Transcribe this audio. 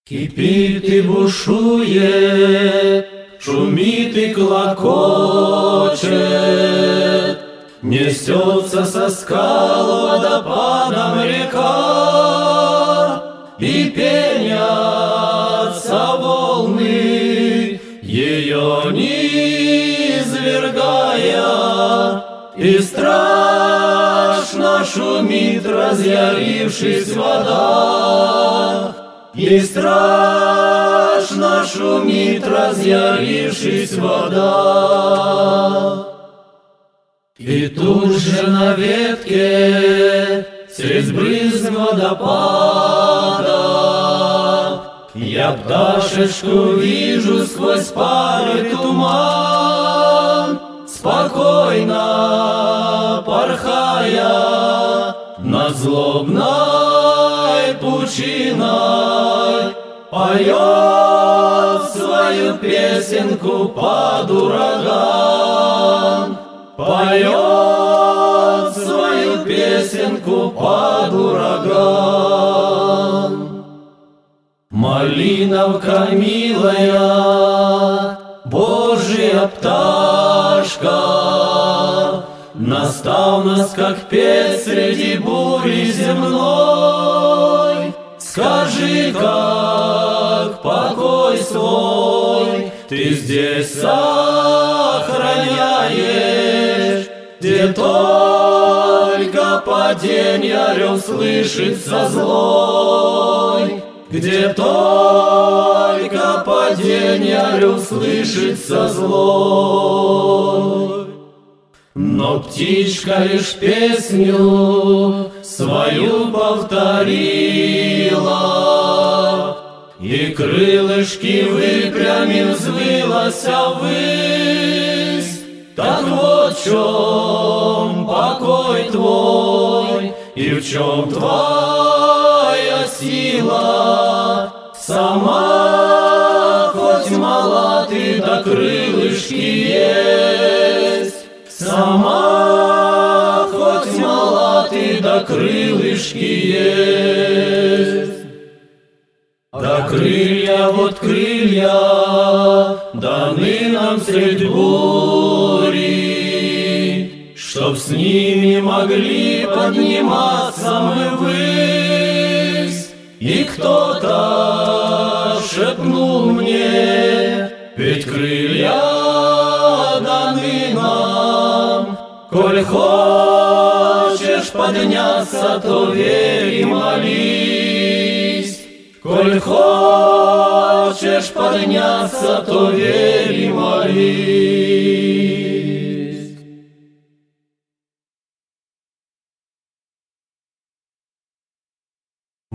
Кипит и бушует, шумит и клокочет, несется со скал водопадом река, и пенятся волны, ее низвергая, и страшно шумит, разъярившись вода. И страшно шумит, разъярившись вода. И тут же на ветке, средь брызг водопада, я пташечку вижу сквозь пар и туман, спокойно порхая над злобной пучиной, поет свою песенку под ураган, поет свою песенку под ураган. Малиновка милая, Божья пташка, настал нас, как петь среди бури земной. Скажи, как покой свой ты здесь сохраняешь, где только паденья рев слышится злой, где только паденья рев слышится злой. Но птичка лишь песню свою повторила, и крылышки выпрямив взвылася ввысь. Так вот в чем покой твой, и в чем твоя сила. Сама хоть мала ты, да крылышки есть. Сама хоть мала ты, да крылышки есть. Да крылья, вот крылья, даны нам средь бури, чтоб с ними могли подниматься мы ввысь. И кто-то шепнул мне, ведь крылья даны нам. Коль хочешь подняться, то верь и молись. Коль хочешь подняться, то верь и молись.